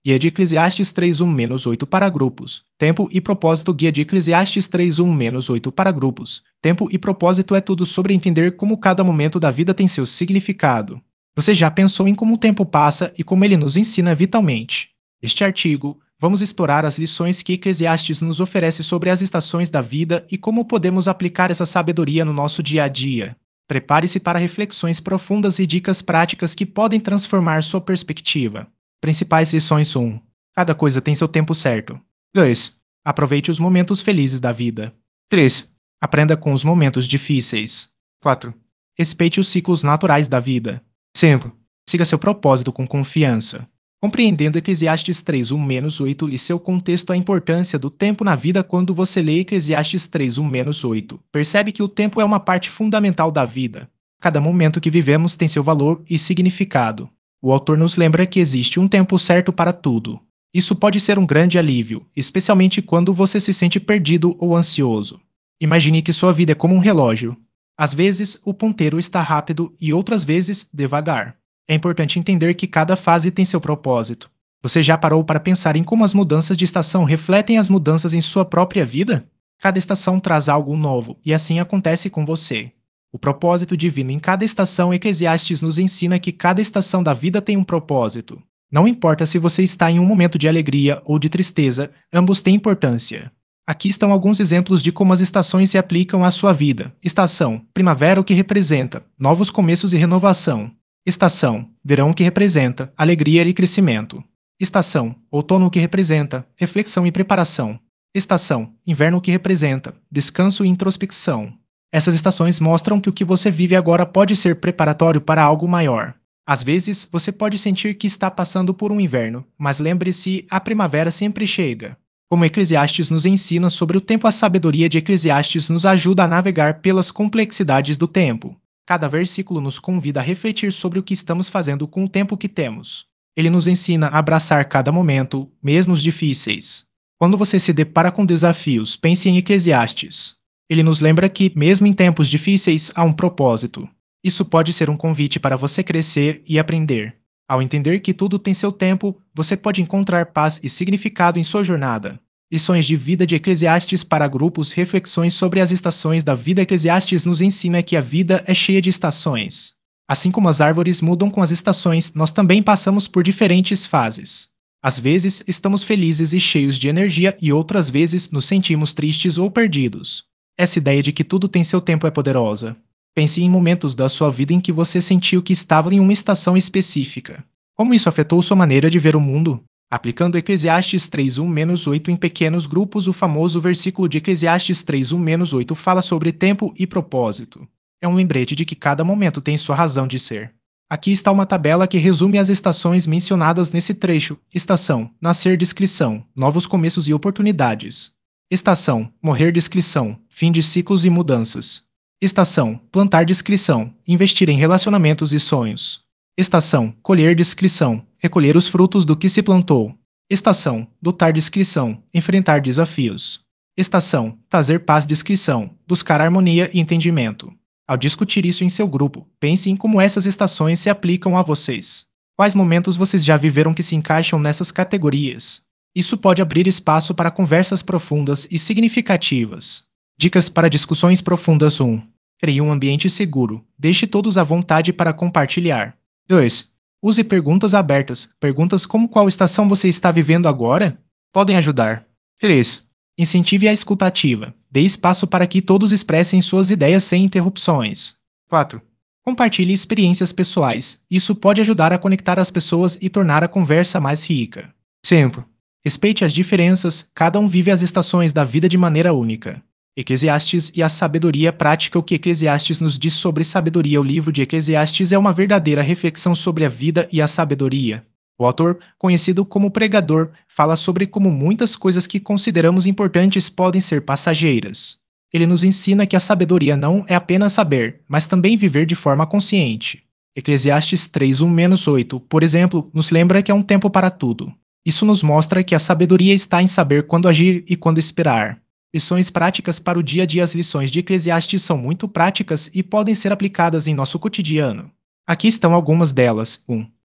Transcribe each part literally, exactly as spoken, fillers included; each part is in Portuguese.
Guia de Eclesiastes três um oito para grupos. Tempo e propósito. Guia de Eclesiastes três um oito para grupos. Tempo e propósito é tudo sobre entender como cada momento da vida tem seu significado. Você já pensou em como o tempo passa e como ele nos ensina vitalmente? Neste artigo, vamos explorar as lições que Eclesiastes nos oferece sobre as estações da vida e como podemos aplicar essa sabedoria no nosso dia a dia. Prepare-se para reflexões profundas e dicas práticas que podem transformar sua perspectiva. Principais lições um. Cada coisa tem seu tempo certo. dois. Aproveite os momentos felizes da vida. três. Aprenda com os momentos difíceis. quatro. Respeite os ciclos naturais da vida. cinco. Siga seu propósito com confiança. Compreendendo Eclesiastes três um oito e seu contexto, a importância do tempo na vida. Quando você lê Eclesiastes três um oito, percebe que o tempo é uma parte fundamental da vida. Cada momento que vivemos tem seu valor e significado. O autor nos lembra que existe um tempo certo para tudo. Isso pode ser um grande alívio, especialmente quando você se sente perdido ou ansioso. Imagine que sua vida é como um relógio. Às vezes, o ponteiro está rápido e outras vezes, devagar. É importante entender que cada fase tem seu propósito. Você já parou para pensar em como as mudanças de estação refletem as mudanças em sua própria vida? Cada estação traz algo novo, e assim acontece com você. O propósito divino em cada estação. Eclesiastes nos ensina que cada estação da vida tem um propósito. Não importa se você está em um momento de alegria ou de tristeza, ambos têm importância. Aqui estão alguns exemplos de como as estações se aplicam à sua vida. Estação: primavera, o que representa novos começos e renovação. Estação: verão, o que representa alegria e crescimento. Estação: outono, o que representa reflexão e preparação. Estação: inverno, o que representa descanso e introspecção. Essas estações mostram que o que você vive agora pode ser preparatório para algo maior. Às vezes, você pode sentir que está passando por um inverno, mas lembre-se, a primavera sempre chega. Como Eclesiastes nos ensina sobre o tempo, a sabedoria de Eclesiastes nos ajuda a navegar pelas complexidades do tempo. Cada versículo nos convida a refletir sobre o que estamos fazendo com o tempo que temos. Ele nos ensina a abraçar cada momento, mesmo os difíceis. Quando você se depara com desafios, pense em Eclesiastes. Ele nos lembra que, mesmo em tempos difíceis, há um propósito. Isso pode ser um convite para você crescer e aprender. Ao entender que tudo tem seu tempo, você pode encontrar paz e significado em sua jornada. Lições de vida de Eclesiastes para grupos. Reflexões sobre as estações da vida. Eclesiastes nos ensina que a vida é cheia de estações. Assim como as árvores mudam com as estações, nós também passamos por diferentes fases. Às vezes, estamos felizes e cheios de energia e outras vezes nos sentimos tristes ou perdidos. Essa ideia de que tudo tem seu tempo é poderosa. Pense em momentos da sua vida em que você sentiu que estava em uma estação específica. Como isso afetou sua maneira de ver o mundo? Aplicando Eclesiastes três um oito em pequenos grupos. O famoso versículo de Eclesiastes três um oito fala sobre tempo e propósito. É um lembrete de que cada momento tem sua razão de ser. Aqui está uma tabela que resume as estações mencionadas nesse trecho. Estação: nascer, descrição, novos começos e oportunidades. Estação: morrer, descrição, fim de ciclos e mudanças. Estação: plantar, descrição, investir em relacionamentos e sonhos. Estação: colher, descrição, recolher os frutos do que se plantou. Estação: lutar, descrição, enfrentar desafios. Estação: fazer paz, descrição, buscar harmonia e entendimento. Ao discutir isso em seu grupo, pense em como essas estações se aplicam a vocês. Quais momentos vocês já viveram que se encaixam nessas categorias? Isso pode abrir espaço para conversas profundas e significativas. Dicas para discussões profundas. um. Crie um ambiente seguro. Deixe todos à vontade para compartilhar. dois. Use perguntas abertas. Perguntas como: qual estação você está vivendo agora? Podem ajudar. três. Incentive a escuta ativa. Dê espaço para que todos expressem suas ideias sem interrupções. quatro. Compartilhe experiências pessoais. Isso pode ajudar a conectar as pessoas e tornar a conversa mais rica. cinco. Respeite as diferenças. Cada um vive as estações da vida de maneira única. Eclesiastes e a sabedoria prática. O que Eclesiastes nos diz sobre sabedoria? O livro de Eclesiastes é uma verdadeira reflexão sobre a vida e a sabedoria. O autor, conhecido como pregador, fala sobre como muitas coisas que consideramos importantes podem ser passageiras. Ele nos ensina que a sabedoria não é apenas saber, mas também viver de forma consciente. Eclesiastes três um oito, por exemplo, nos lembra que há um tempo para tudo. Isso nos mostra que a sabedoria está em saber quando agir e quando esperar. Lições práticas para o dia a dia. As lições de Eclesiastes são muito práticas e podem ser aplicadas em nosso cotidiano. Aqui estão algumas delas. um.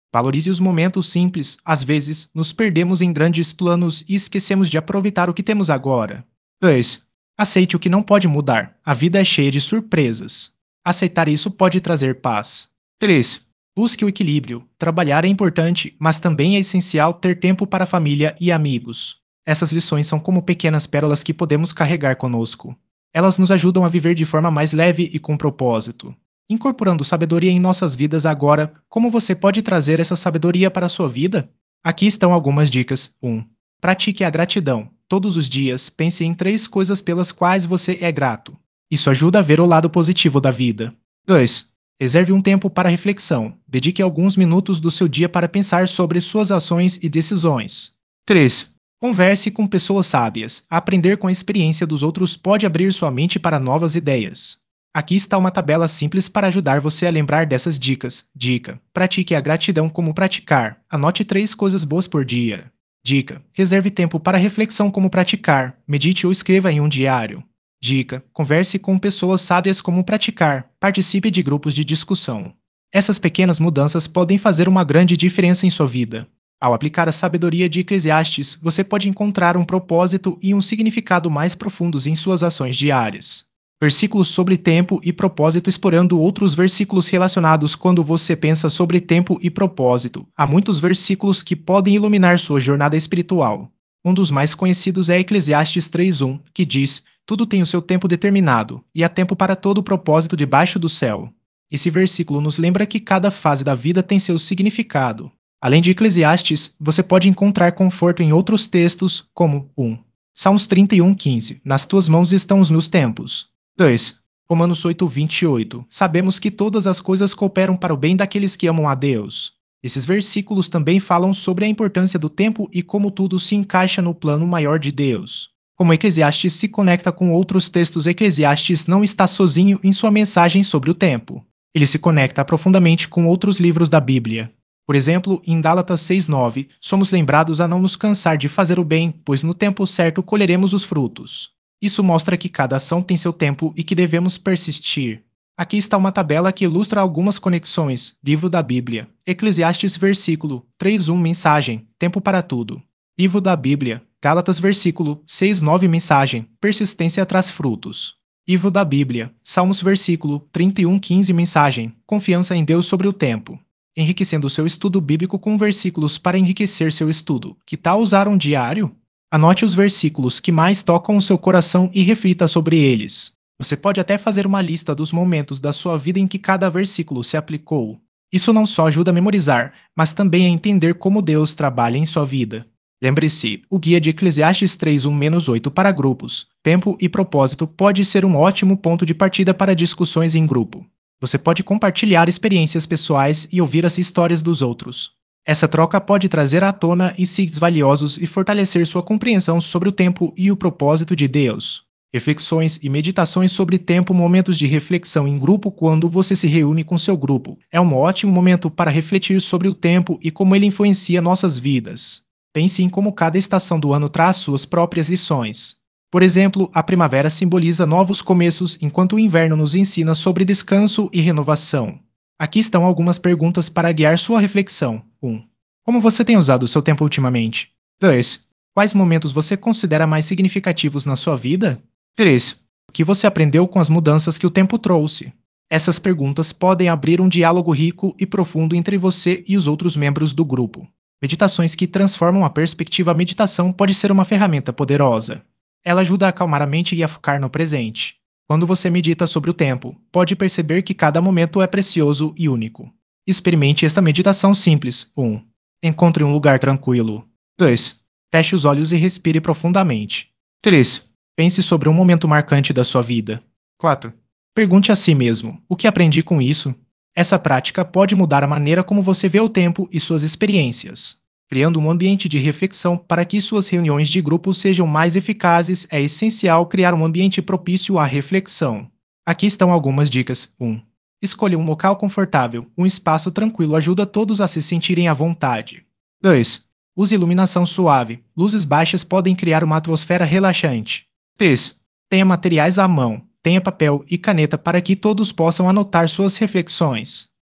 Valorize os momentos simples. Às vezes, nos perdemos em grandes planos e esquecemos de aproveitar o que temos agora. dois. Aceite o que não pode mudar. A vida é cheia de surpresas. Aceitar isso pode trazer paz. três. Busque o equilíbrio. Trabalhar é importante, mas também é essencial ter tempo para a família e amigos. Essas lições são como pequenas pérolas que podemos carregar conosco. Elas nos ajudam a viver de forma mais leve e com propósito. Incorporando sabedoria em nossas vidas agora, como você pode trazer essa sabedoria para a sua vida? Aqui estão algumas dicas. um. Pratique a gratidão. Todos os dias, pense em três coisas pelas quais você é grato. Isso ajuda a ver o lado positivo da vida. dois. Reserve um tempo para reflexão. Dedique alguns minutos do seu dia para pensar sobre suas ações e decisões. três. Converse com pessoas sábias. Aprender com a experiência dos outros pode abrir sua mente para novas ideias. Aqui está uma tabela simples para ajudar você a lembrar dessas dicas. Dica: pratique a gratidão como praticar. Anote três coisas boas por dia. Dica: reserve tempo para reflexão como praticar. Medite ou escreva em um diário. Dica: converse com pessoas sábias como praticar. Participe de grupos de discussão. Essas pequenas mudanças podem fazer uma grande diferença em sua vida. Ao aplicar a sabedoria de Eclesiastes, você pode encontrar um propósito e um significado mais profundos em suas ações diárias. Versículos sobre tempo e propósito. Explorando outros versículos relacionados. Quando você pensa sobre tempo e propósito, há muitos versículos que podem iluminar sua jornada espiritual. Um dos mais conhecidos é Eclesiastes três um, que diz: tudo tem o seu tempo determinado, e há tempo para todo o propósito debaixo do céu. Esse versículo nos lembra que cada fase da vida tem seu significado. Além de Eclesiastes, você pode encontrar conforto em outros textos, como um. Salmos trinta e um, quinze. Nas tuas mãos estão os meus tempos. dois. Romanos oito, vinte e oito. Sabemos que todas as coisas cooperam para o bem daqueles que amam a Deus. Esses versículos também falam sobre a importância do tempo e como tudo se encaixa no plano maior de Deus. Como Eclesiastes se conecta com outros textos, Eclesiastes não está sozinho em sua mensagem sobre o tempo. Ele se conecta profundamente com outros livros da Bíblia. Por exemplo, em Gálatas seis, nove, somos lembrados a não nos cansar de fazer o bem, pois no tempo certo colheremos os frutos. Isso mostra que cada ação tem seu tempo e que devemos persistir. Aqui está uma tabela que ilustra algumas conexões. Livro da Bíblia. Eclesiastes versículo três, um, mensagem. Tempo para tudo. Livro da Bíblia. Gálatas versículo seis, nove, mensagem. Persistência traz frutos. Livro da Bíblia. Salmos versículo trinta e um, quinze, mensagem. Confiança em Deus sobre o tempo. Enriquecendo seu estudo bíblico com versículos para enriquecer seu estudo. Que tal usar um diário? Anote os versículos que mais tocam o seu coração e reflita sobre eles. Você pode até fazer uma lista dos momentos da sua vida em que cada versículo se aplicou. Isso não só ajuda a memorizar, mas também a entender como Deus trabalha em sua vida. Lembre-se, o guia de Eclesiastes três, um, oito para grupos. Tempo e propósito pode ser um ótimo ponto de partida para discussões em grupo. Você pode compartilhar experiências pessoais e ouvir as histórias dos outros. Essa troca pode trazer à tona insights valiosos e fortalecer sua compreensão sobre o tempo e o propósito de Deus. Reflexões e meditações sobre tempo. Momentos de reflexão em grupo. Quando você se reúne com seu grupo, é um ótimo momento para refletir sobre o tempo e como ele influencia nossas vidas. Pense em como cada estação do ano traz suas próprias lições. Por exemplo, a primavera simboliza novos começos, enquanto o inverno nos ensina sobre descanso e renovação. Aqui estão algumas perguntas para guiar sua reflexão. um. Como você tem usado o seu tempo ultimamente? dois. Quais momentos você considera mais significativos na sua vida? três. O que você aprendeu com as mudanças que o tempo trouxe? Essas perguntas podem abrir um diálogo rico e profundo entre você e os outros membros do grupo. Meditações que transformam a perspectiva. A meditação pode ser uma ferramenta poderosa. Ela ajuda a acalmar a mente e a focar no presente. Quando você medita sobre o tempo, pode perceber que cada momento é precioso e único. Experimente esta meditação simples. um. Encontre um lugar tranquilo. dois. Feche os olhos e respire profundamente. três. Pense sobre um momento marcante da sua vida. quatro. Pergunte a si mesmo: o que aprendi com isso? Essa prática pode mudar a maneira como você vê o tempo e suas experiências. Criando um ambiente de reflexão para que suas reuniões de grupo sejam mais eficazes, é essencial criar um ambiente propício à reflexão. Aqui estão algumas dicas. um. Escolha um local confortável. Um espaço tranquilo ajuda todos a se sentirem à vontade. dois. Use iluminação suave. Luzes baixas podem criar uma atmosfera relaxante. três. Tenha materiais à mão. Tenha papel e caneta para que todos possam anotar suas reflexões.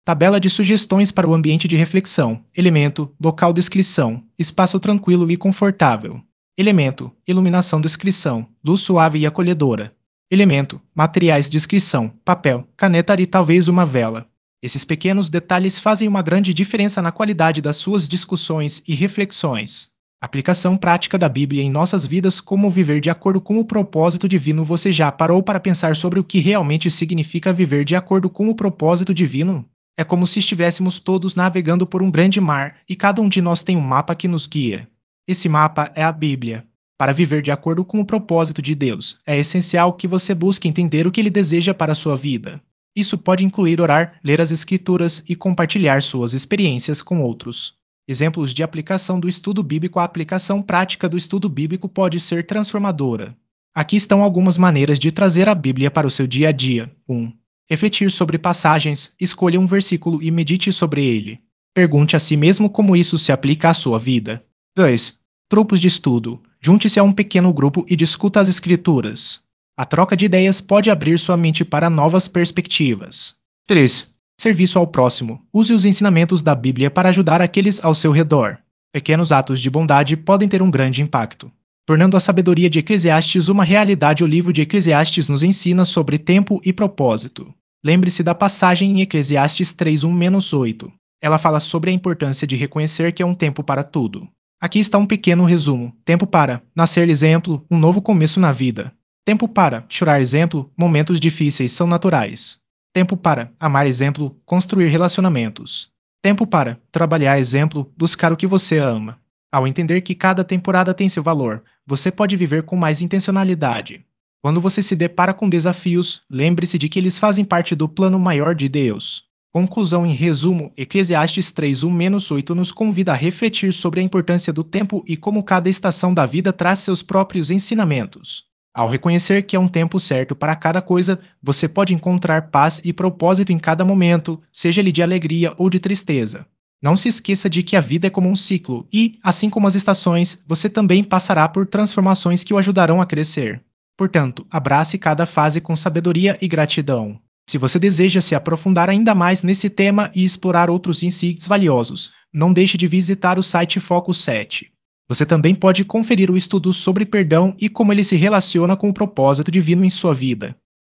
Tabela de sugestões para o ambiente de reflexão. Elemento, local de inscrição, espaço tranquilo e confortável. Elemento, iluminação de inscrição, luz suave e acolhedora. Elemento, materiais de inscrição, papel, caneta e talvez uma vela. Esses pequenos detalhes fazem uma grande diferença na qualidade das suas discussões e reflexões. Aplicação prática da Bíblia em nossas vidas. Como viver de acordo com o propósito divino. Você já parou para pensar sobre o que realmente significa viver de acordo com o propósito divino? É como se estivéssemos todos navegando por um grande mar e cada um de nós tem um mapa que nos guia. Esse mapa é a Bíblia. Para viver de acordo com o propósito de Deus, é essencial que você busque entender o que Ele deseja para a sua vida. Isso pode incluir orar, ler as Escrituras e compartilhar suas experiências com outros. Exemplos de aplicação do estudo bíblico. A aplicação prática do estudo bíblico pode ser transformadora. Aqui estão algumas maneiras de trazer a Bíblia para o seu dia a dia. um. Refletir sobre passagens. Escolha um versículo e medite sobre ele. Pergunte a si mesmo como isso se aplica à sua vida. dois. Grupos de estudo. Junte-se a um pequeno grupo e discuta as Escrituras. A troca de ideias pode abrir sua mente para novas perspectivas. três. Serviço ao próximo. Use os ensinamentos da Bíblia para ajudar aqueles ao seu redor. Pequenos atos de bondade podem ter um grande impacto. Tornando a sabedoria de Eclesiastes uma realidade. O livro de Eclesiastes nos ensina sobre tempo e propósito. Lembre-se da passagem em Eclesiastes três um a oito. Ela fala sobre a importância de reconhecer que é um tempo para tudo. Aqui está um pequeno resumo. Tempo para nascer, exemplo, um novo começo na vida. Tempo para chorar, exemplo, momentos difíceis são naturais. Tempo para amar, exemplo, construir relacionamentos. Tempo para trabalhar, exemplo, buscar o que você ama. Ao entender que cada temporada tem seu valor, você pode viver com mais intencionalidade. Quando você se depara com desafios, lembre-se de que eles fazem parte do plano maior de Deus. Conclusão. Em resumo, Eclesiastes três um a oito nos convida a refletir sobre a importância do tempo e como cada estação da vida traz seus próprios ensinamentos. Ao reconhecer que é um tempo certo para cada coisa, você pode encontrar paz e propósito em cada momento, seja ele de alegria ou de tristeza. Não se esqueça de que a vida é como um ciclo e, assim como as estações, você também passará por transformações que o ajudarão a crescer. Portanto, abrace cada fase com sabedoria e gratidão. Se você deseja se aprofundar ainda mais nesse tema e explorar outros insights valiosos, não deixe de visitar o site Foco sete. Você também pode conferir o estudo sobre perdão e como ele se relaciona com o propósito divino em sua vida.